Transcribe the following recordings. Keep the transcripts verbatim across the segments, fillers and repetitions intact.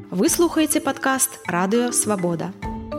Вы слухаеце падкаст Радыё Свабода.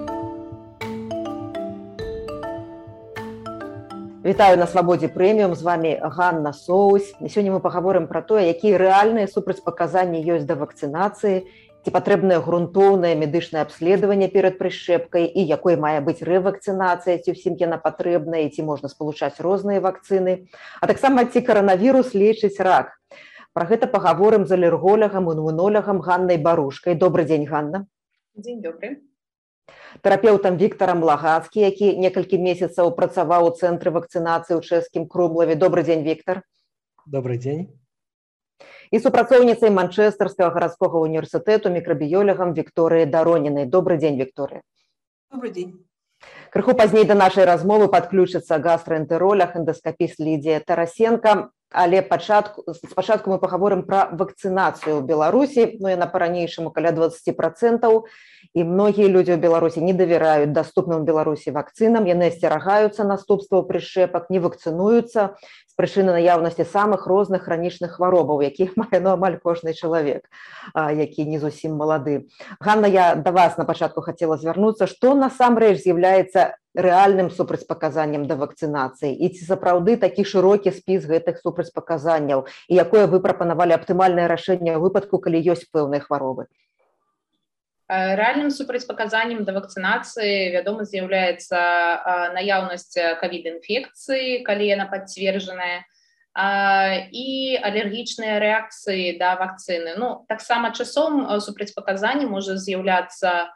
Вітаю на Свабодзе прэміум, з вами Ганна Соусь. Сёння мы пагаворым пра тое, якія рэальныя супрацьпаказанні ёсць да вакцынацыі, ці патрэбнае грунтоўнае медычнае абследаванне перад прышчэпкай і якой мае быць рэвакцынацыя, ці ўсім яна патрэбная, ці можна спалучаць розныя вакцыны, а таксама ці каранавірус лечыць рак. Пра гэта пагаворым з алерголагам, імунолягам Ганнай Барушкай. Добры дзень, Ганна. Дзень добры. Тэрапеўтам Віктарам Лагацкі, які некалькі месяцаў працаваў у цэнтры вакцынацыі ў чэшскім Крумлаве. Добры дзень, Віктар. Добрый дзень. І супрацоўніцай Манчэстэрскага гарадскога універсітэту мікрабіёлагам Вікторыяй Даронінай. Добры дзень, Вікторыя. Добрый дзень. Крыху пазней да нашай размовы падключыцца гастраэнтэролаг, эндаскапіст Лідія Тарасенка. Але пачатку, спачатку мы пагаворым пра вакцынацыю ў Беларусі, ну яна па-ранейшаму каля дваццаць працэнтаў, і многія людзі ў Беларусі не давяраюць даступным у Беларусі вакцынам, яны асцерагаюцца наступстваў прышчэпак, не вакцынуюцца з прычыны наяўнасці самых розных хранічных хваробаў, якіх мае ну, амаль кожны чалавек, які не зусім малады. Ганна, я да вас на пачатку хацела звярнуцца, што насамрэч з'яўляецца рэальным супрацьпаказаннем да вакцынацыі і ці сапраўды такі шырокі спіс гэтых супрацьпаказанняў і якое вы прапанавалі аптымальнае рашэнне ў выпадку, калі ёсць пэўныя хваробы? Рэальным супрацьпаказаннем да вакцынацыі, вядома, з'яўляецца наяўнасць ковід-інфекцыі, калі яна пацверджаная, і алергічныя рэакцыі да вакцыны. Ну, таксама часом супрацьпаказанне можа з'яўляцца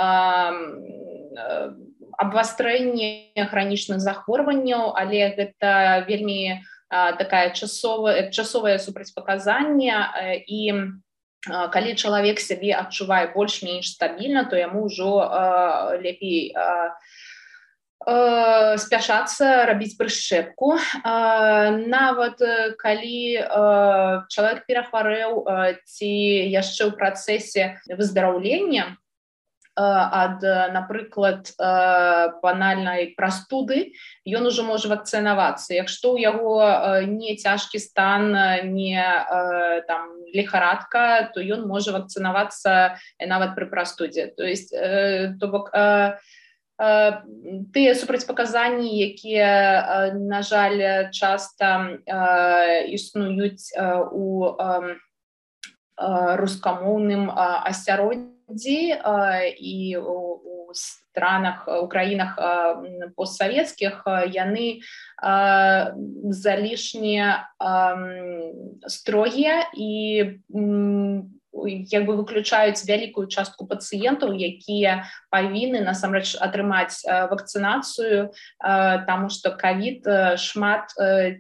абвастрэнне хранічных захворванняў, але гэта вельмі такая часовае, часовае супрацьпаказанне, і калі чалавек сябе адчувае больш-менш стабільна, то яму ўжо лепей спяшацца рабіць прышчэпку. Нават калі чалавек перахварэў ці яшчэ ў працэсе выздараўлення ад, напрыклад, банальнай прастуды, ён ужо можа вакцынавацца. Якщо ў яго не цяжкі стан, не там лихарадка, то ён можа вакцынавацца нават пры прастудзе. То есть, то бок, тыя супрацьпаказанні, якія, на жаль, часта існуюць у рускамоўным асяроддзі і у странах, у краінах постсавецкіх, яны залішне строгія і як бы выключаюць вялікую частку пацыентаў, якія павінны насамрэч атрымаць вакцынацыю, таму што ковід шмат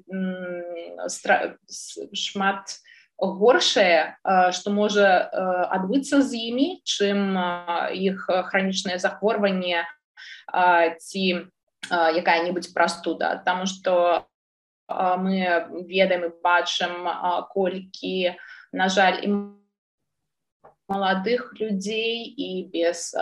шмат горшае, што можа адбыцца з імі, чым іх хранічнае захворванне ці якая-небудзь прастуда. Таму што мы ведаем і бачым, колькі, на жаль, і маладых людзей і без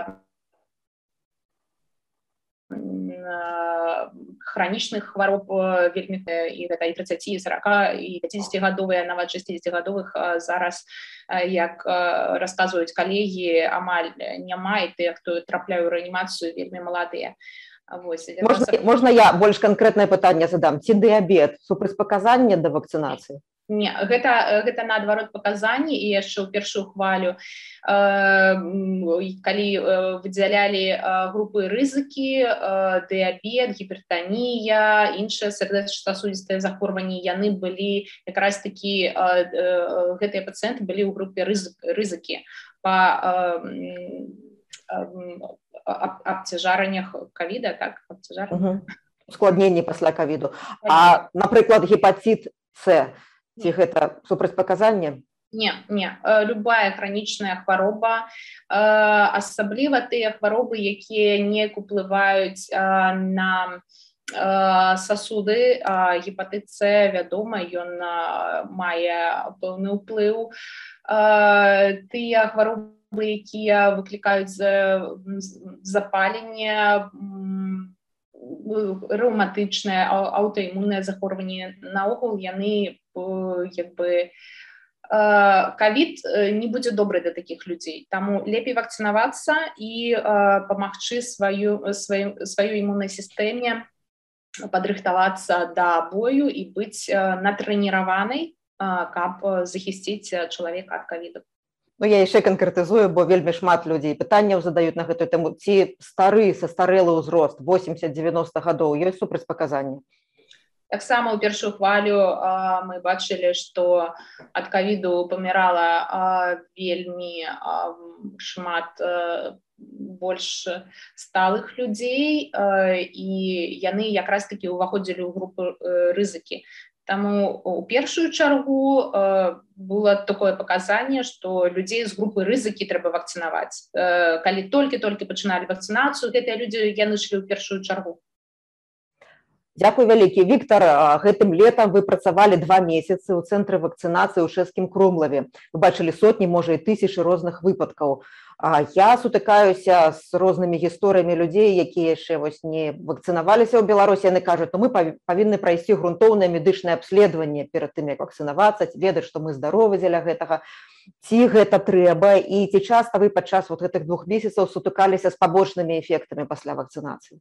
хранічных хвароб вельмі, і гэта і трыццаць, і сорок, і пяцідзесяцігадовыя, нават шэсцідзесяцігадовых зараз, як расказваюць калегі, амаль няма, і тыя, хто трапляе ў рэанімацыю, вельмі маладыя. Вось. Можна, можна я больш канкрэтнае пытанне задам? Ці дыябет супрацьпаказанне да вакцынацыі? Не, гэта, гэта наадварот паказанні, і яшчэ ў першую хвалю, калі выдзялялі групы рызыкі, дыябет, гіпертанія, іншыя сардэчна-сасудзістыя захворванні, яны былі якраз такі, гэтыя пацыенты былі ў групе рызыкі па абцяжараннях ковіда, так? Угу. Ускладненні пасля ковіду. А, напрыклад, гепатит С, ці гэта супрацьпаказанне? Не, не. Любая хранічная хвароба, асабліва тыя хваробы, якія не уплываюць на сасуды, гепатит С, вядома, ён мае пэўны ўплыў. Тыя хваробы, якія выклікаюць запаленне, рэўматычнае, аўтаімуннае захворванне, наогул яны як бы ковід не будзе добры для такіх людзей, таму лепей вакцынавацца і памагчы сваю сваю сваю імуннай сістэме падрыхтавацца да бою і быць натрэніраванай, каб захісціць чалавека ад ковіду. Ну, я яшчэ канкрэтызую, бо вельмі шмат людзей пытанняў задаюць на гэтую тэму. Ці стары, састарэлы ўзрост восемьдесят-девяносто гадоў ёсць супрацьпаказанні? Таксама ў першую хвалю а, мы бачылі, што ад ковіду памірала а, вельмі а, шмат а, больш сталых людзей, а, і яны якраз такі ўваходзілі ў групу а, рызыкі. Таму у першую чаргу э, было такое паказанне, што людзей з групы рызыкі трэба вакцынаваць. Э, калі толькі-толькі пачыналі вакцынацыю, гэтыя людзі яны ішлі ў першую чаргу. Дзякуй вялікі. Віктор, гэтым летам вы працавалі два месяцы ў цэнтры вакцынацыі ў Шэсцкім Крумлаве. Вы бачылі сотні, можа, і тысячы розных выпадкаў. Я сутыкаюся з рознымі гісторыямі людзей, якія яшчэ вось не вакцынаваліся ў Беларусі. Яны кажуць, што мы павінны прайсці грунтоўнае медычнае абследаванне перад тым, як вакцынавацца, ведаць, што мы здаровы дзеля гэтага. Ці гэта трэба, і ці часта вы падчас вот гэтых двух месяцаў сутыкаліся з пабочнымі эфектамі пасля вакцынацыі?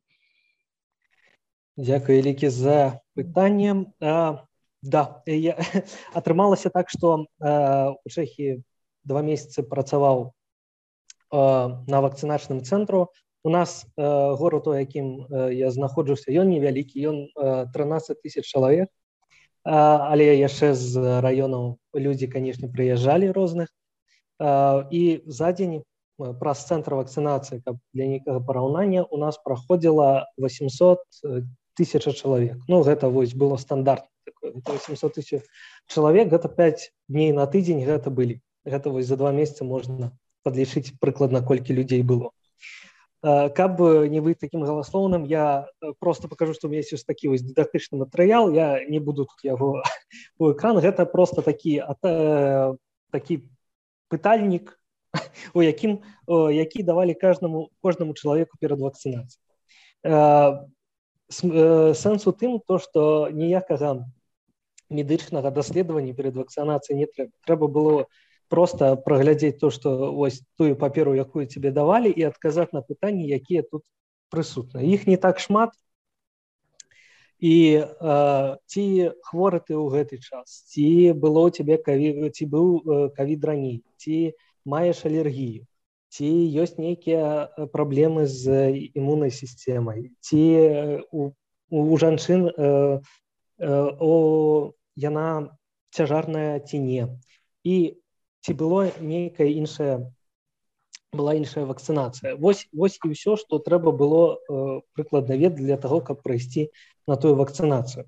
Дзякуй вялікі за пытанне. А, да, я, атрымалася так, што а, у Чэхіі два месяцы працаваў на вакцыначным цэнтру. У нас э, горад, у якім э, я знаходжуся, ён невялікі, ён э, трынаццаць тысяч чалавек, э, але яшчэ з раёнаў людзі, канешне, прыязджалі розных. Э, і за дзень праз цэнтр вакцынацыі, каб для нейкага параўнання, у нас праходзіла восемьсот тысяч чалавек. Ну, гэта вось было стандартна. восемьсот тысяч чалавек, гэта пяць дней на тыдзень гэта былі. Гэта вось за два месяцы можна падлічыць прыкладна, колькі людзей было. Каб не быць такім галаслоўным, я просто пакажу, што у меня ёсць такі вось дыдактычны матэрыял, я не буду тут яго у экран, гэта просто такі, такі пытальнік, у якім, які давалі кожнаму, кожнаму чалавеку перад вакцынацыяй. Сэнс у тым, то, што ніякага медычнага даследавання перад вакцынацыяй не трэба. Трэба было просто праглядзець то, што вось тую паперу, якую тебе давалі, і адказаць на пытанні, якія тут прысутныя. Іх не так шмат. І э, ці хворы ты ў гэты час, ці было ў тебе ковід, ці быў ковід раней, ці маеш алергію, ці ёсць нейкія праблемы з імуннай сістэмай, ці у, у жанчын э, э, о, яна цяжарная ці не. І ці было нейкая іншая, была іншая вакцынацыя. Вось, вось і ўсё, што трэба было э, прыкладна ведаць для таго, каб прайсці на тую вакцынацыю.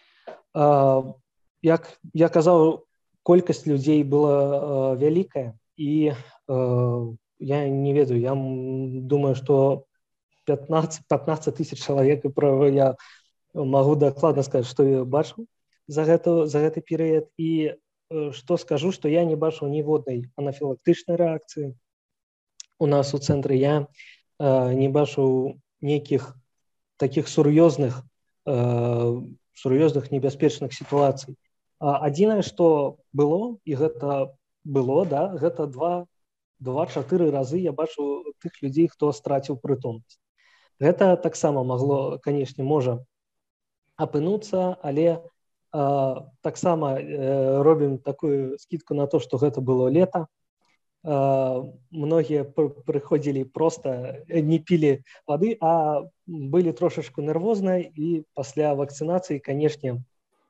Э, як я казаў, колькасць людзей была э, вялікая, і э, я не ведаю, я думаю, што пятнаццаць тысяч чалавек, і пра, я магу дакладна сказаць, што я бачыў за, гэта, за гэты перыяд, і што скажу, што я не бачу ніводнай анафілактычнай рэакцыі. У нас у цэнтры я э, не бачу нейкіх такіх сур'ёзных, э, сур'ёзных небяспечных сітуацый. А адзінае, што было, і гэта было, да, гэта два-чатыры разы я бачу тых людзей, хто страціў прытомнасць. Гэта таксама магло, канешне, можа апынуцца, але Uh, таксама uh, робім такую скидку на то, што гэта было лета. Uh, многія пр прыходзілі проста, не пілі вады, а былі трошачку нервозныя, і пасля вакцынацыі, канешне,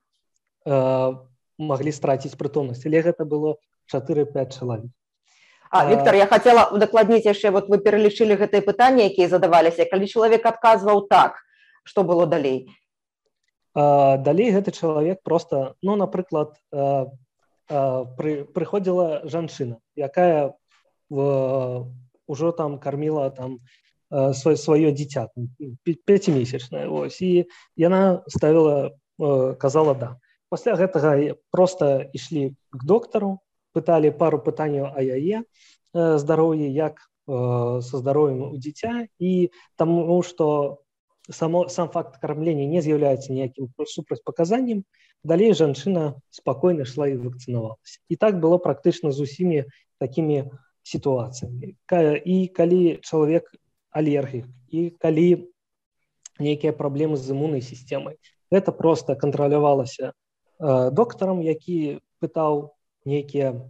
uh, маглі страціць прытомнасць. Але гэта было чатыры-пяць чалавек. А, Віктор, я хацела удакладніць яшчэ, вот вы пералічылі гэтыя пытанні, якія задаваліся. Калі чалавек адказваў так, што было далей? Uh, далей гэты чалавек просто, ну, напрыклад, uh, uh, пры, прыходзіла жанчына, якая uh, ўжо там карміла там uh, сваё, сваё дзіця, пяцімесячнае, ось, і яна ставіла, uh, казала да. Пасля гэтага просто ішлі к доктару, пыталі пару пытанняў о яе uh, здароўі, як uh, са здароўем у дзіця, і таму, што Само, сам факт кармлення не з'яўляецца ніякім супрацьпаказаннем, далей жанчына спакойна шла і вакцынавалася. І так было практычна з усімі такімі сітуацыямі. І калі чалавек алергік, і калі нейкія праблемы з імуннай сістэмай, гэта проста кантралявалася э, доктарам, які пытаў нейкія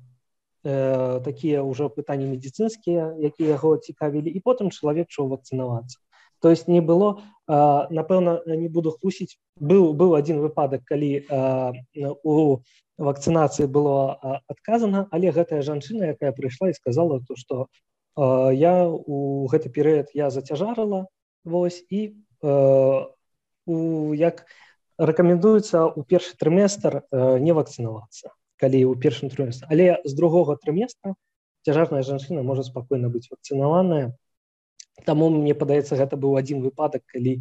э, такія ўжо пытанні медыцынскія, якія яго цікавілі, і потым чалавек чуў вакцынавацца. То есть не было, э, напэўна, не буду хлусіць, быў, быў адзін выпадак, калі э, у вакцынацыі было э, адказана, але гэтая жанчына, якая прыйшла і сказала, то, што э, я у гэты перыяд я зацяжарыла, вось, і э, у, як рэкамендуецца ў першы трыместр э, не вакцынавацца, калі ў першым трыместры. Але з другога трыместра цяжарная жанчына можа спакойна быць вакцынаваная. Таму, мне падаецца, гэта быў адзін выпадак, калі э,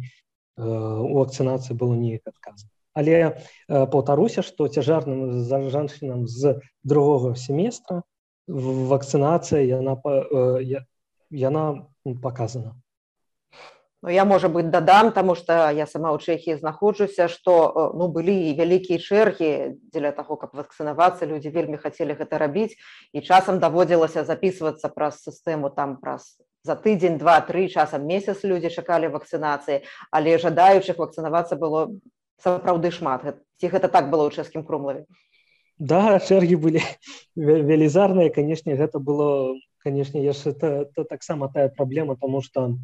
у вакцынацыі было неяк адказана. Але э, паўтаруся, што цяжарным жанчынам з другога семестра вакцынацыя яна, э, яна паказана. Ну, я, можа быць, дадам, таму што я сама ў Чэхіі знаходжуся, што ну, былі вялікія чэргі дзеля таго, каб вакцынавацца, людзі вельмі хацелі гэта рабіць, і часам даводзілася запісвацца праз сістэму там праз за тыдзень, два, тры, часам месяц людзі чакалі вакцынацыі, але жадаючых вакцынавацца было сапраўды шмат. Ці гэта так было ў чэшскім Крумлаве? Да, чэргі былі велізарныя, канешне, гэта было, канешне, яшчэ таксама тая праблема, таму што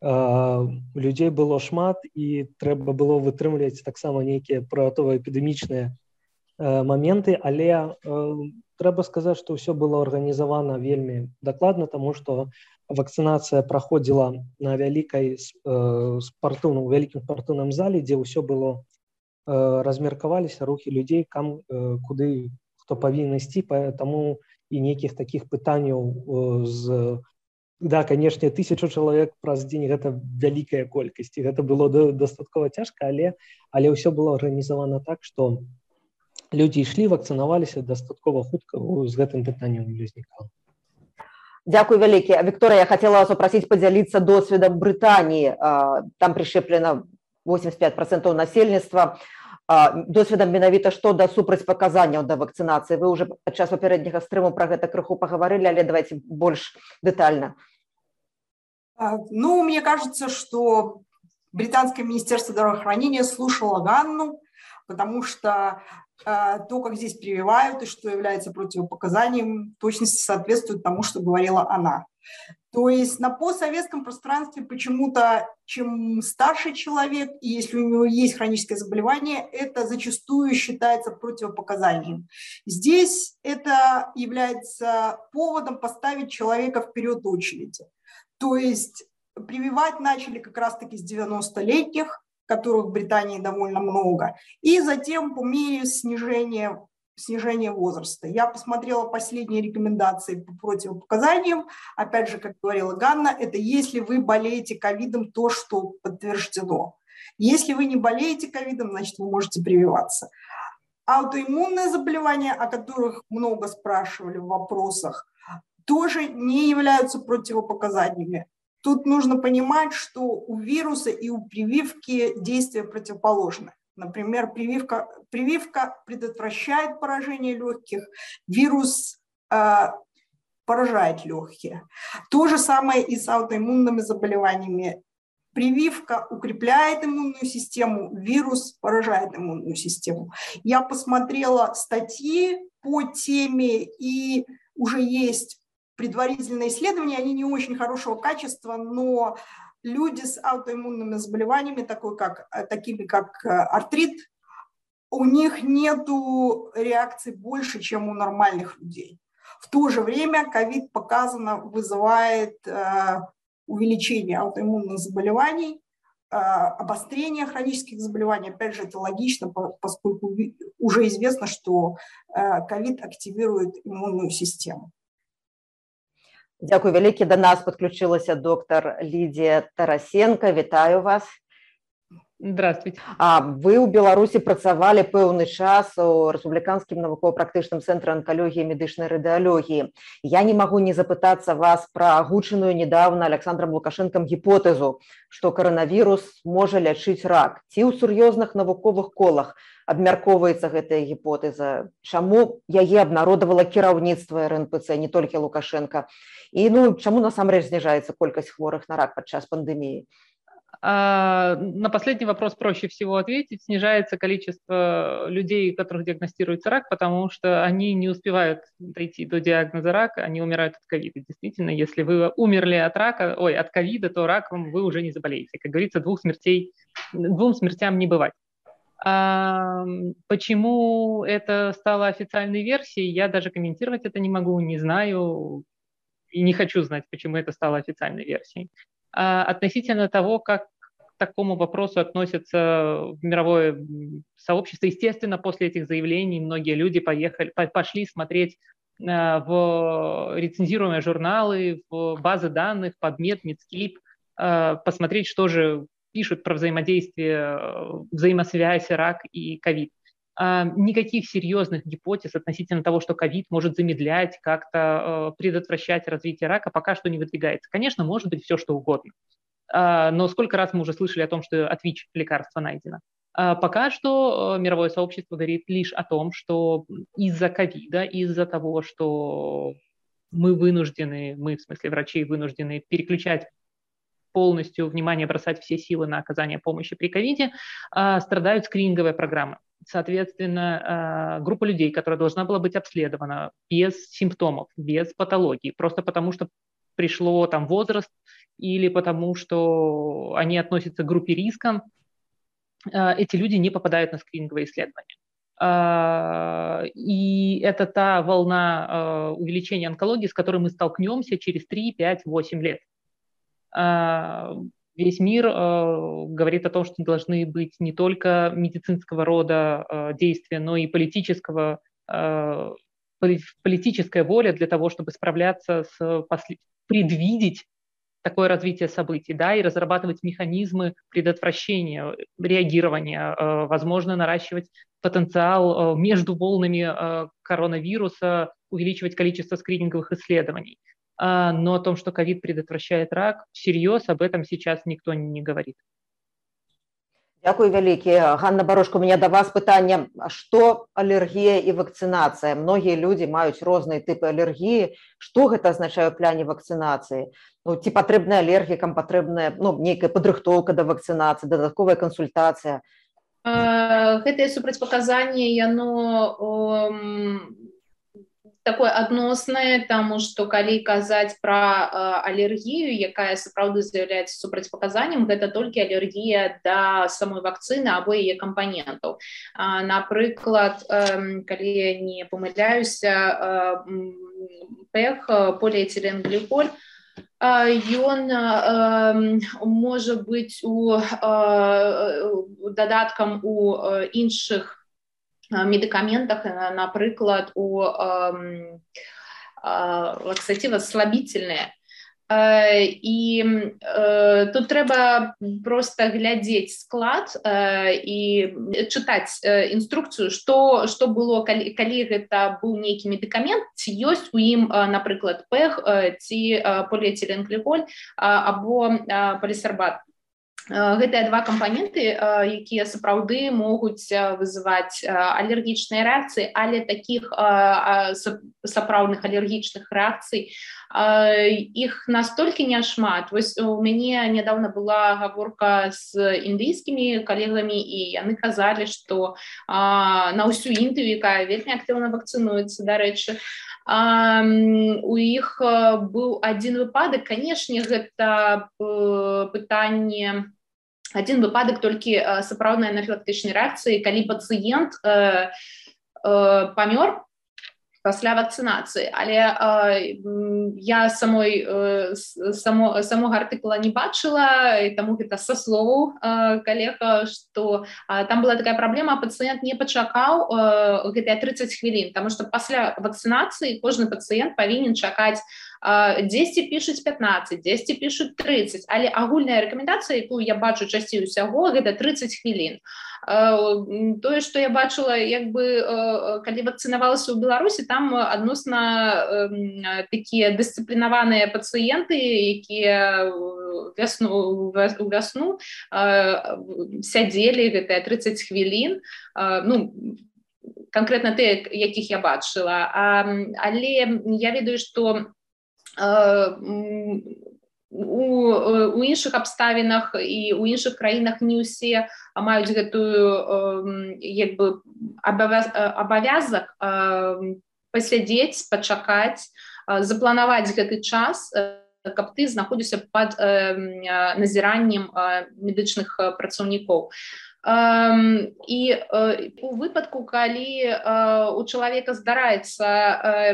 людзей было шмат і трэба было вытрымліваць таксама нейкія протываэпідэмічныя моменты, але трэба сказаць, што ўсё было арганізавана вельмі дакладна, таму што вакцынацыя праходзіла на вялікай спартыўным, вялікім спартыўным зале, дзе ўсё было размеркаваліся рухі людзей, кам, куды хто павінен ісці, таму і нейкіх такіх пытанняў з да, канешне, тысячу чалавек праз дзень гэта вялікая колькасць, і гэта было дастаткова цяжка, але, але ўсё было арганізавана так, што людзі ішлі, вакцынаваліся дастаткова хутка, з гэтым пытаннем не ўзнікала. Дякую вялікі. Вікторыя, я хацела вас попросіць падзяліцца досведам Брытаніі. Там прышчэплена восемьдесят пять процентов насельніцтва. Досведам менавіта што да супрацьпаказанняў да вакцынацыі. Вы ўжо падчас папярэдняга стрыму пра гэта крыху пагаварылі, але давайте больш дэтальна. Ну, мне кажется, что британское министерство здравоохранения слушало Ганну, потому что э, то, как здесь прививают и что является противопоказанием, в точности соответствует тому, что говорила она. То есть на постсоветском пространстве почему-то, чем старше человек, и если у него есть хроническое заболевание, это зачастую считается противопоказанием. Здесь это является поводом поставить человека вперед очереди. То есть прививать начали как раз-таки с девяностолетних, которых в Британии довольно много, и затем по мере снижения, снижения возраста. Я посмотрела последние рекомендации по противопоказаниям. Опять же, как говорила Ганна, это если вы болеете ковидом, то, что подтверждено. Если вы не болеете ковидом, значит, вы можете прививаться. Аутоиммунные заболевания, о которых много спрашивали в вопросах, тоже не являются противопоказаниями. Тут нужно понимать, что у вируса и у прививки действия противоположны. Например, прививка, прививка предотвращает поражение легких, вирус э, поражает легкие. То же самое и с аутоиммунными заболеваниями. Прививка укрепляет иммунную систему, вирус поражает иммунную систему. Я посмотрела статьи по теме, и уже есть предварительные исследования, они не очень хорошего качества, но люди с аутоиммунными заболеваниями, такой как, такими как артрит, у них нету реакций больше, чем у нормальных людей. В то же время ковид показано вызывает э, увеличение аутоиммунных заболеваний, э, обострение хронических заболеваний. Опять же, это логично, поскольку уже известно, что ковид активирует иммунную систему. Дякую вялікі. Да нас падключылася доктар Лідія Тарасенко. Вітаю вас. Здравствуйте. А вы ў Беларусі працавалі пэўны час у рэспубліканскім навукова-практычным цэнтры анкалогіі і медычнай радыялогіі. Я не магу не запытацца вас пра агучаную недавно Александром Лукашенком гіпотэзу, што каранавірус можа лячыць рак. Ці ў сур'ёзных навуковых колах абмяркоўваецца гэтая гіпотэза? Чаму яе абнародавала кіраўніцтва эр эн пэ цэ, не толькі Лукашенко? І ну, чаму насамрэч зніжаецца колькасць хворых на рак падчас пандэміі? А, на последний вопрос проще всего ответить. Снижается количество людей, у которых диагностируется рак, потому что они не успевают дойти до диагноза рака, они умирают от ковида. Действительно, если вы умерли от рака, ой, от ковида, то раком вы уже не заболеете. Как говорится, двух смертей, двум смертям не бывать. А почему это стало официальной версией, я даже комментировать это не могу, не знаю и не хочу знать, почему это стало официальной версией. А относительно того, как к такому вопросу относятся в мировое сообщество, естественно, после этих заявлений многие люди поехали, пошли смотреть в рецензируемые журналы, в базы данных, PubMed, Medscape, посмотреть, что же пишут про взаимодействие, взаимосвязь рак и ковид. Никаких серьезных гипотез относительно того, что ковид может замедлять, как-то предотвращать развитие рака, пока что не выдвигается. Конечно, может быть все, что угодно. Но сколько раз мы уже слышали о том, что от ВИЧ лекарство найдено. Пока что мировое сообщество говорит лишь о том, что из-за ковида, из-за того, что мы вынуждены, мы, в смысле врачи, вынуждены переключать полностью внимание, бросать все силы на оказание помощи при ковиде, страдают скрининговые программы. Соответственно, группа людей, которая должна была быть обследована без симптомов, без патологии, просто потому что пришло там возраст или потому что они относятся к группе риска, эти люди не попадают на скрининговые исследования. И это та волна увеличения онкологии, с которой мы столкнемся через три, пять, восемь лет. Весь мир э, говорит о том, что должны быть не только медицинского рода э, действия, но и политического, э, политическая воля для того, чтобы справляться с после... предвидеть такое развитие событий, да, и разрабатывать механизмы предотвращения, реагирования, э, возможно, наращивать потенциал э, между волнами э, коронавируса, увеличивать количество скрининговых исследований. Но о том, что ковид предотвращает рак, всерьез об этом сейчас никто не говорит. Дякую вялікі. Ганна Барошко, у меня до вас пытанне, што алергія і вакцынацыя? Многія людзі маюць розныя тыпы алергіі. Што гэта азначае ў пляне вакцынацыі? Ну, ці патрэбная алергікам, патрэбная ну, нейкая падрыхтоўка да вакцынацыі, дадатковая кансультацыя? Гэтае супрацьпаказанне, яно такое адноснае, таму што калі казаць пра алергію, якая сапраўды з'яўляецца супрацьпаказаннем, гэта толькі алергія да самой вакцыны або яе кампанентаў. Напрыклад, калі я не памыляюся, пэх, поліэтиленгліколь, ён можа быць у дадаткам у іншых медикаментах, напрыклад, у лаксативослабительные. І тут трэба просто глядзець склад і чытаць інструкцыю, што, што было, калі, калі гэта быў нейкі медыкамент, ці ёсць у ім, напрыклад, пэх, ці поліэтиленгліколь або полісарбат. Гэтыя два кампаненты, якія сапраўды могуць вызываць алергічныя рэакцыі, але такіх сапраўдных алергічных рэакцый іх настолькі няшмат. Вось у мяне нядаўна была гаворка з індыйскімі калегамі, і яны казалі, што на ўсю Індыю, якая вельмі актыўна вакцынуецца, дарэчы, у іх быў адзін выпадак, канешне, гэта пытанне, адзін выпадак толькі сапраўднай анафілактычнай рэакцыі, калі пацыент памёр пасля вакцынацыі, але э, я самой э, само, самога артыкула не бачыла, і таму гэта са словаў э, калег, што э, там была такая праблема, пацыент не пачакаў э, гэтыя трыццаць хвілін, таму што пасля вакцынацыі кожны пацыент павінен чакаць э, дзесьці пішуць пятнаццаць, дзесьці пішуць трыццаць, але агульная рэкамендацыя, якую я бачу часцей усяго, гэта трыццаць хвілін. Тое, што я бачыла, як бы, калі вакцынавалася ў Беларусі, там адносна такія дысцыплінаваныя пацыенты, якія вясну, у вясну сядзелі гэтыя трыццаць хвілін, ну, канкрэтна тыя, якіх я бачыла. Але я ведаю, што у, у іншых абставінах і у іншых краінах не ўсе маюць гэтую як бы абавязак пасядзець, пачакаць, запланаваць гэты час, каб ты знаходзіўся пад назіраннем медычных працаўнікоў. І у выпадку, калі у чалавека здараецца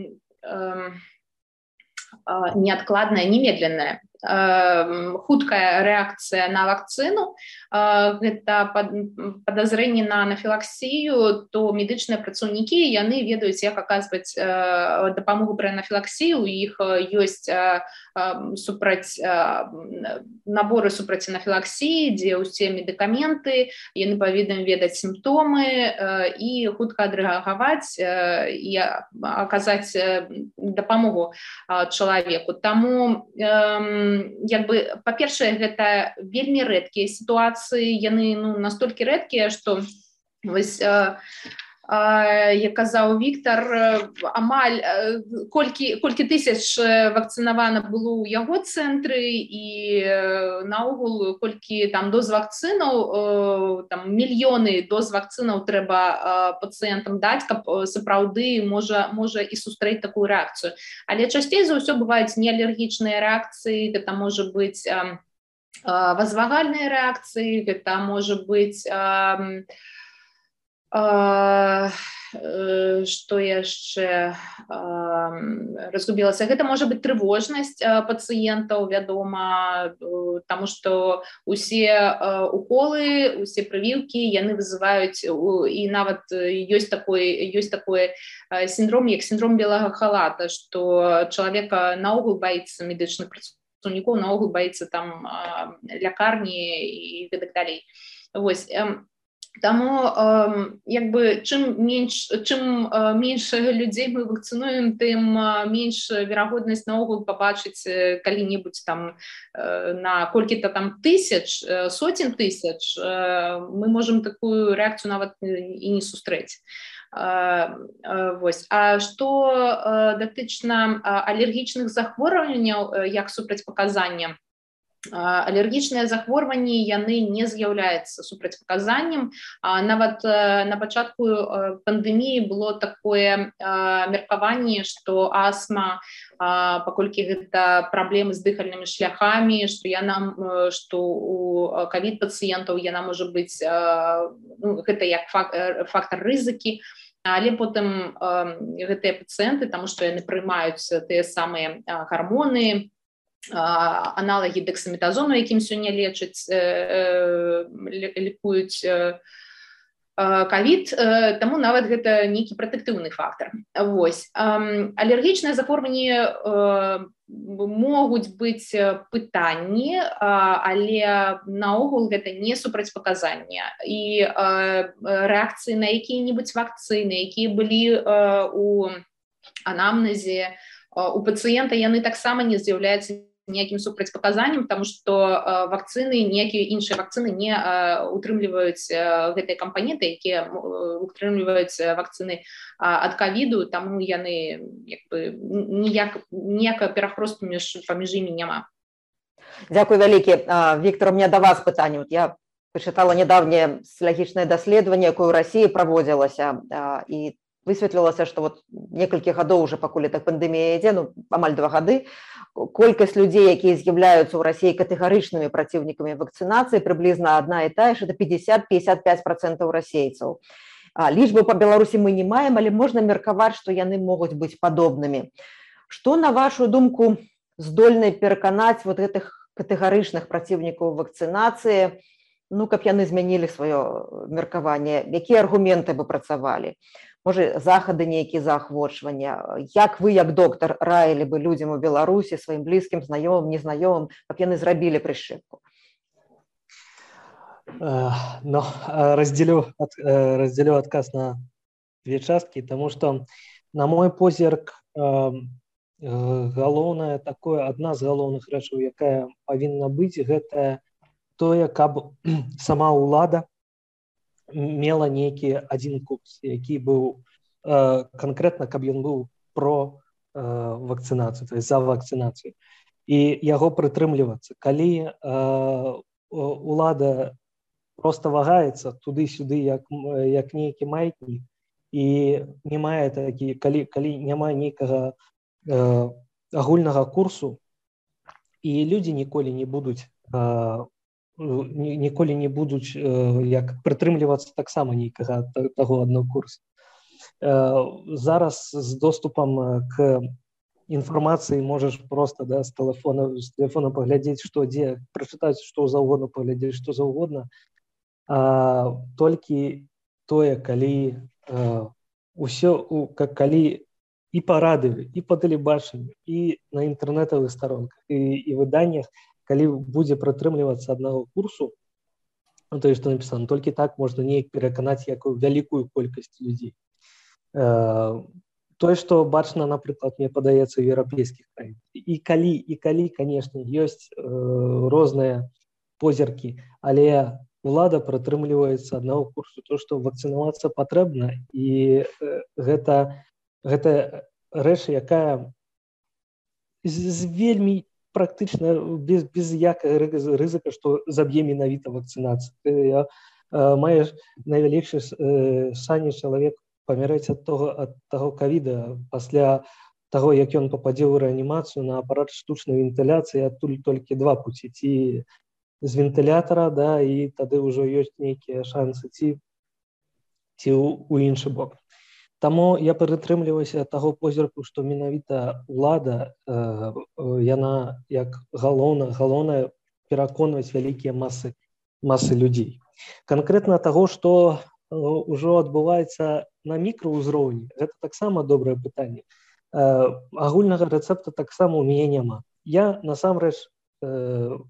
неадкладная, немедленная, хуткая рэакцыя на вакцыну, гэта падазрэнне на анафілаксію, то медычныя працаўнікі, яны ведаюць, як аказваць дапамогу пры анафілаксіі, у іх ёсць супраць наборы супраць анафілаксіі, дзе ўсе медыкаменты, яны павінны ведаць сімптомы і хутка адрэагаваць і аказаць дапамогу чалавеку. Таму як бы, па-першае, гэта вельмі рэдкія сітуацыі, яны ну, настолькі рэдкія, што вось, а, а, як казаў Віктор, амаль колькі, колькі тысяч вакцынавана было ў яго цэнтры і наогул колькі там доз вакцынаў, там мільёны доз вакцынаў трэба пацыентам даць, каб сапраўды можа, можа і сустрэць такую рэакцыю. Але часцей за ўсё бываюць неалергічныя рэакцыі, гэта можа быць вазвагальныя рэакцыі, гэта можа быць што яшчэ разгубілася, гэта можа быць трывожнасць пацыентаў, вядома, таму што усе уколы, усе прывіўкі, яны вызываюць, і нават ёсць такой, ёсць такой сіндром, як сіндром белага халата, што чалавека наогул баіцца медычных працаўнікоў, наогул баіцца там лякарні і гэтак далей. Вось. Таму як бы чым менш, чым менш людзей мы вакцынуем, тым менш верагоднасць наогул пабачыць калі-небудзь там на колькі-то там тысяч, сотен тысяч, мы можам такую рэакцыю нават і не сустрэць. Вось. А што датычна алергічных захворванняў як супрацьпаказання, алергічныя захворванні, яны не з'яўляюцца супрацьпаказаннем. Нават на пачатку пандэміі было такое меркаванне, што астма, паколькі гэта праблемы з дыхальнымі шляхамі, што яна, што у ковід-пацыентаў яна можа быць, ну, гэта як фактор рызыкі, але потым гэтыя пацыенты, таму што яны прымаюць тыя самыя гармоны, аналагі дэксаметазону, якім сёння лечаць, лікуюць ковід, таму нават гэта нейкі пратэктыўны фактор. Вось. Алергічныя захворванні могуць быць пытанні, але наогул гэта не супрацьпаказанне. І рэакцыі на якія-небудзь вакцыны, якія былі у анамнезе, у пацыента, яны таксама не з'яўляюцца ніякім супрацьпаказаннем, таму што вакцыны, ніякія іншыя вакцыны не утрымліваюць гэтыя кампаненты, якія утрымліваюць вакцыны ад ковіду, таму яны як бы ніяк, ніякага перахросту паміж імі няма. Дзякуй вялікі. Віктор, у меня да вас пытанне. Я пачытала нядаўняе сацыялагічнае даследаванне, якое ў Расіі праводзілася, і высветлілася, што вот некалькі гадоў уже, пакуль так пандэмія ідзе, ну, амаль два гады, колькасць людзей, якія з'яўляюцца ў Расіі катэгарычнымі праціўнікамі вакцынацыі, прыблізна адна і тая ж, это пятьдесят — пятьдесят пять процентов расейцаў. Лічбы па Беларусі мы не маем, але можна меркаваць, што яны могуць быць падобнымі. Што, на вашу думку, здольны пераканаць вот гэтых катэгарычных праціўнікаў вакцынацыі, ну, каб яны змянілі сваё меркаванне, якія аргументы бы працавалі? Можа, захады нейкія заахвочвання? Як вы, як доктар, раілі бы людзям у Беларусі, сваім блізкім, знаёмым, незнаёмым, каб яны зрабілі прышчэпку? Но разделю, разделю адказ на две часткі, таму што, на мой позірк, галоўнае такое, адна з галоўных рэчаў, якая павінна быць, гэта тое, каб сама ўлада мела нейкі адзін курс, які быў канкрэтна, каб ён быў про вакцынацыю, то есть за вакцынацыю, і яго прытрымлівацца. Калі ўлада просто вагаецца туды-сюды, як, як нейкі маятнік, і не мае такі, калі, калі няма нейкага э, агульнага курсу, і людзі ніколі не будуць э, ніколі не будуць э, як прытрымлівацца таксама нейкага таго адного курсу. Э, зараз з доступам к інфармацыі можаш просто, да, з тэлефона, з тэлефона паглядзець, што дзе, прачытаць што заўгодна, паглядзець што заўгодна. А, толькі тое, калі а, усё, как, калі і па радыё, і па тэлебачанню, і на інтэрнэтавых старонках, і, і выданнях, калі будзе прытрымлівацца аднаго курсу, ну, тое, што напісана, толькі так можна неяк пераканаць якую вялікую колькасць людзей. А, тое, што бачна, напрыклад, мне падаецца, у еўрапейскіх краінах. І калі, і калі, канешне, ёсць э, розныя позіркі, але улада прытрымліваецца аднаго курсу, то, што вакцынавацца патрэбна, і гэта, гэта рэч, якая з, з вельмі практычна без, без якага рызыка, што заб'е менавіта вакцынацыю. Маеш найвялікшы шанец чалавек паміраць ад того, ад таго ковіда пасля таго, як ён пападзе ў рэанімацыю на апарат штучнай вентыляцыі, адтуль толькі два пуці, ці з вентылятара, да, і тады ўжо ёсць нейкія шансы ці, ці ў, у іншы бок. Таму я прытрымліваюся таго позірку, што менавіта ўлада, э, яна як галоўна, галоўнае пераконваць вялікія масы, масы людзей. Канкрэтна таго, што ўжо адбываецца на мікраўзроўні, гэта таксама добрае пытанне. Э, агульнага рэцэпта таксама ў мяне няма. Я, насамрэч, э,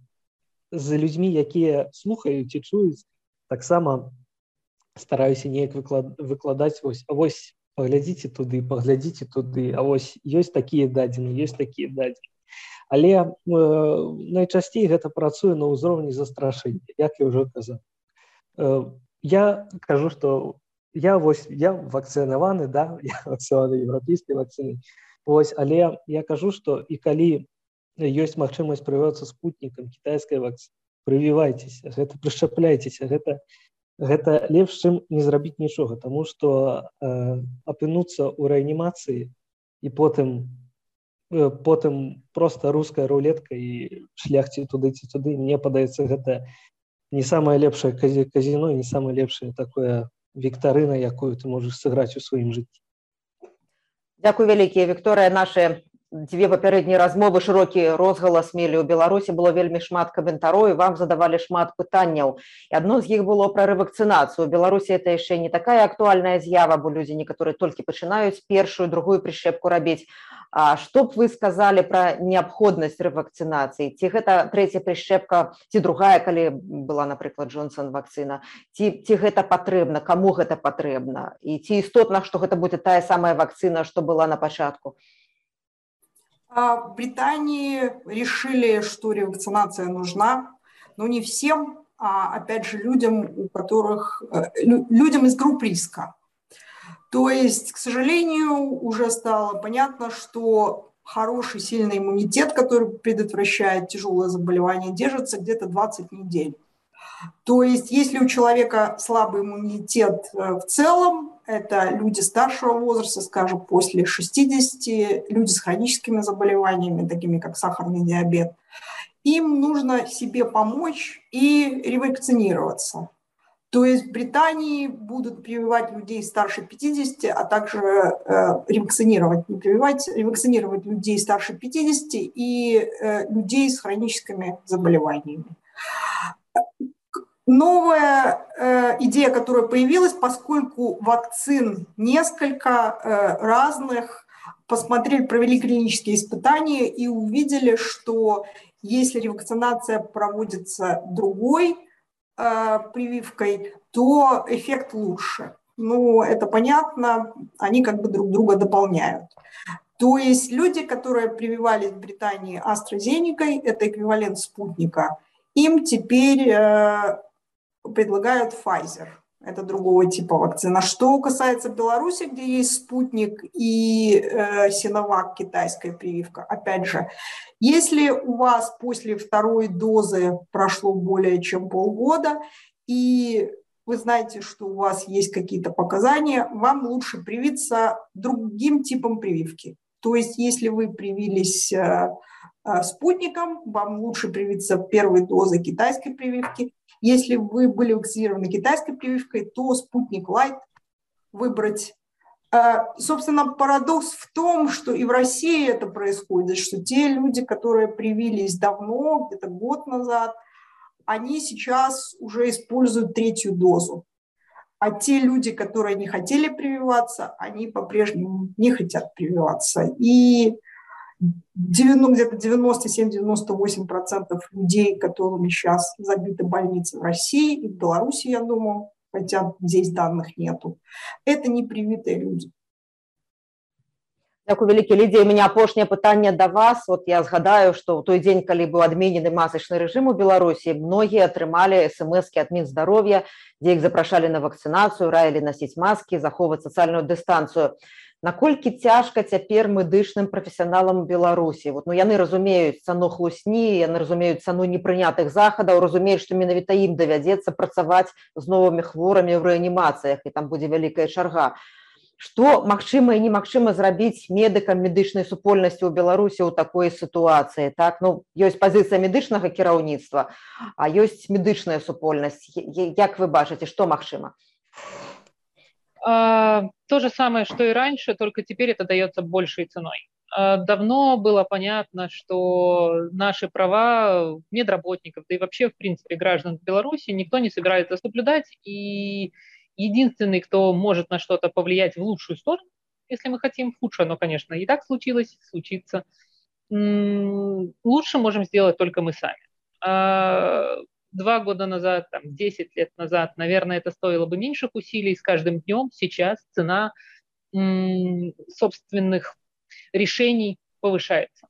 з людзьмі, якія слухаюць і чуюць, таксама стараюся неяк выкладаць, вось, а вось паглядзіце туды, паглядзіце туды, а вось ёсць такія дадзены, ёсць такія дадзены. Але э, найчасцей гэта працуе на ўзроўні застрашэння, як я ўжо казаў. Э, я кажу, што я, вось, я вакцынаваны, да, я вакцынаваны еўрапейскай вакцынай, вось, але я кажу, што і калі ёсць магчымасць прывівацца спутнікам кітайскай вакцыны, прывівайцеся, гэта прышчапляйцеся, гэта, гэта лепш, чым не зрабіць нічога, таму што э, апынуцца ў рэанімацыі і потым, э, потым проста руская рулетка і шляхці туды ці туды, мне падаецца, гэта не самае лепшае казіно, не самае лепшае такое віктарына, якую ты можаш сыграць у сваім жыцці. Дзякуй вялікія, Вікторыя. Нашы дзве папярэднія размовы, шырокі розгалас мелі ў Беларусі, было вельмі шмат каментароў, і вам задавалі шмат пытанняў. І адно з іх было пра рэвакцынацыю. У Беларусі это яшчэ не такая актуальная з'ява, бо людзі некаторыя толькі пачынаюць першую, другую прышчэпку рабіць. А што б вы сказалі пра неабходнасць рэвакцынацыі? Ці гэта трэцяя прышчэпка, ці другая, калі была, напрыклад, Джонсон вакцына? Ці, ці гэта патрэбна, каму гэта патрэбна? І ці істотна, што гэта будзе тая самая вакцына, што была на пачатку? В Британии решили, что ревакцинация нужна, но не всем, а опять же людям, у которых, людям из групп риска. То есть, к сожалению, уже стало понятно, что хороший, сильный иммунитет, который предотвращает тяжелое заболевание, держится где-то двадцать недель. То есть, если у человека слабый иммунитет в целом, это люди старшего возраста, скажем, после шестидесяти, люди с хроническими заболеваниями, такими как сахарный диабет, им нужно себе помочь и ревакцинироваться. То есть в Британии будут прививать людей старше пятидесяти, а также э, ревакцинировать, не прививать, ревакцинировать людей старше пятидесяти и э, людей с хроническими заболеваниями. Новая э, идея, которая появилась, поскольку вакцин несколько э, разных, посмотрели, провели клинические испытания и увидели, что если ревакцинация проводится другой прививкой, то эффект лучше. Ну, это понятно, они как бы друг друга дополняют. То есть люди, которые прививались в Британии AstraZeneca, это эквивалент спутника, им теперь э, предлагают Pfizer. Это другого типа вакцина. Что касается Беларуси, где есть спутник и э, Sinovac, китайская прививка, опять же, если у вас после второй дозы прошло более чем полгода, и вы знаете, что у вас есть какие-то показания, вам лучше привиться другим типом прививки. То есть если вы привились э, э, спутником, вам лучше привиться первой дозой китайской прививки. Если вы были вакцинированы китайской прививкой, то спутник Лайт выбрать. Собственно, парадокс в том, что и в России это происходит, что те люди, которые привились давно, где-то год назад, они сейчас уже используют третью дозу. А те люди, которые не хотели прививаться, они по-прежнему не хотят прививаться. И где-то девяносто семь - девяносто восемь процентов людей, которыми сейчас забиты больницы в России и в Беларуси, я думаю, хотя здесь данных нету, это не привитые люди. Дякую вялікі, Лідія. У меня апошняе пытанне да вас. Вот я згадаю, што ў той дзень, калі быў адменены масачны рэжым у Беларусі, многія атрымалі эс-эм-эскі ад Мінздароўя, дзе іх запрашалі на вакцынацыю, раілі насіць маскі, захоўваць сацыяльную дыстанцыю. Наколькі цяжка цяпер медычным прафесіяналам Беларусі? Вот, ну, яны разумеюць цану хлусні, яны разумеюць цану непрынятых захадаў, разумеюць, што менавіта ім давядзецца працаваць з новымі хворымі ў рэанімацыях, і там будзе вялікая чарга. Што магчыма і немагчыма зрабіць медыкам, медычнай супольнасці ў Беларусі ў такой сітуацыі? Так? Ну, ёсць пазіцыя медычнага кіраўніцтва, а ёсць медычная супольнасць. Як вы бачыце, што магчыма? А, то же самое, что и раньше, только теперь это дается большей ценой. А, давно было понятно, что наши права медработников, да и вообще, в принципе, граждан Беларуси никто не собирается соблюдать, и единственный, кто может на что-то повлиять в лучшую сторону, если мы хотим, в худшую, оно, конечно, и так случилось, случится, лучше можем сделать только мы сами. А, Два года назад, там, десять лет назад, наверное, это стоило бы меньших усилий. С каждым днем сейчас цена м, собственных решений повышается.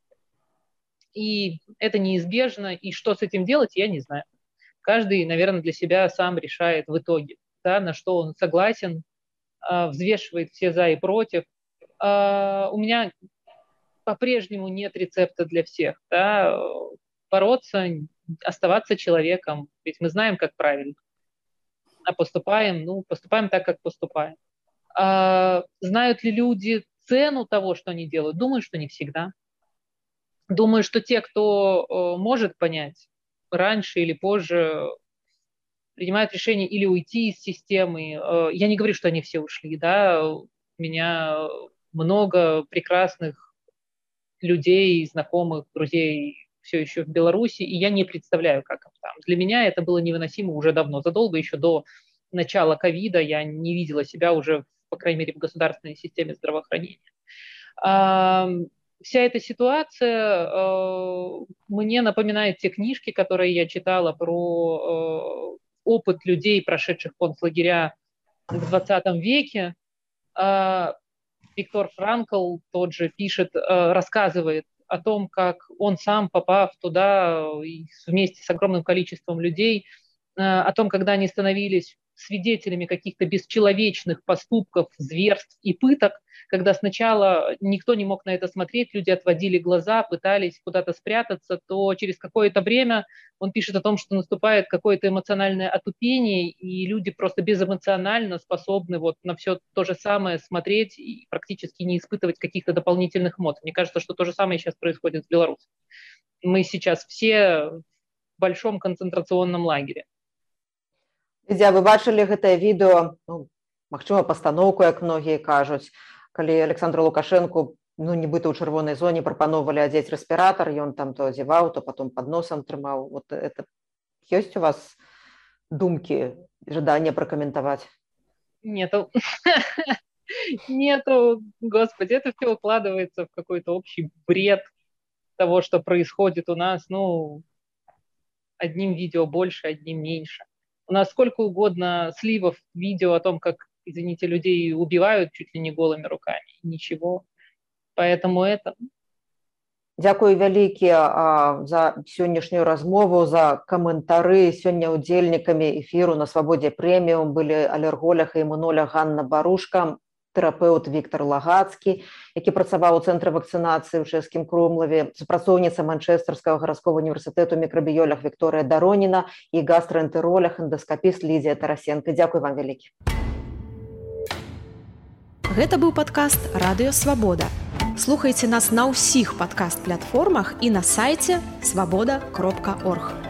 И это неизбежно. И что с этим делать, я не знаю. Каждый, наверное, для себя сам решает в итоге, да, на что он согласен, э, взвешивает все за и против. Э, у меня по-прежнему нет рецепта для всех. Да, бороться, оставаться человеком, ведь мы знаем, как правильно, а поступаем, ну, поступаем так, как поступаем. А знают ли люди цену того, что они делают? Думаю, что не всегда. Думаю, что те, кто э, может понять, раньше или позже принимают решение или уйти из системы. Э, я не говорю, что они все ушли, да, у меня много прекрасных людей, знакомых, друзей, все еще в Беларуси, и я не представляю, как им там. Для меня это было невыносимо уже давно, задолго еще до начала ковида я не видела себя уже, по крайней мере, в государственной системе здравоохранения. А, вся эта ситуация а, мне напоминает те книжки, которые я читала про а, опыт людей, прошедших концлагеря в двадцатом веке. А, Виктор Франкл тот же пишет, а, рассказывает о том, как он сам, попав туда вместе с огромным количеством людей, о том, когда они становились свидетелями каких-то бесчеловечных поступков, зверств и пыток, когда сначала никто не мог на это смотреть, люди отводили глаза, пытались куда-то спрятаться, то через какое-то время он пишет о том, что наступает какое-то эмоциональное отупение, и люди просто безэмоционально способны вот на все то же самое смотреть и практически не испытывать каких-то дополнительных эмоций. Мне кажется, что то же самое сейчас происходит в Беларуси. Мы сейчас все в большом концентрационном лагере. Лідзія, вы бачылі гэтае відэо, ну, магчыма, пастаноўку, як многія кажуць, калі Александру Лукашэнку, ну, нібыта ў чырвонай зоне прапановалі адзець рэспіратар, ён там то адзеваў, то потом пад носам трымаў. Вот это ёсць у вас думкі, жаданне пракаментаваць? Нету. Нету, господи, это все укладывается в какой-то общий бред того, что происходит у нас. Ну, одним видео больше, одним меньше. У нас сколько угодно сливов видео о том, как, извините, людей убивают чуть ли не голыми руками. Ничего. Поэтому это... Дзякую вялікі за сённяшнюю размову, за каментары. Сёння удзельнікамі эфіру на Свабодзе прэміум былі алерголог і імунолог Ганна Барушка, тэрапеўт Віктор Лагацкі, які працаваў у цэнтры вакцынацыі ў чэшскім Крумлаве, супрацоўніца Манчэстэрскага гарадскога універсітэту мікрабіёлог Вікторыя Дароніна і гастраэнтэролог, эндаскапіст Лідзія Тарасенка. Дзякуй вам вялікі. Гэта быў падкаст «Радыё Свабода». Слухайце нас на ўсіх падкаст-платформах і на сайце свабода кропка орг.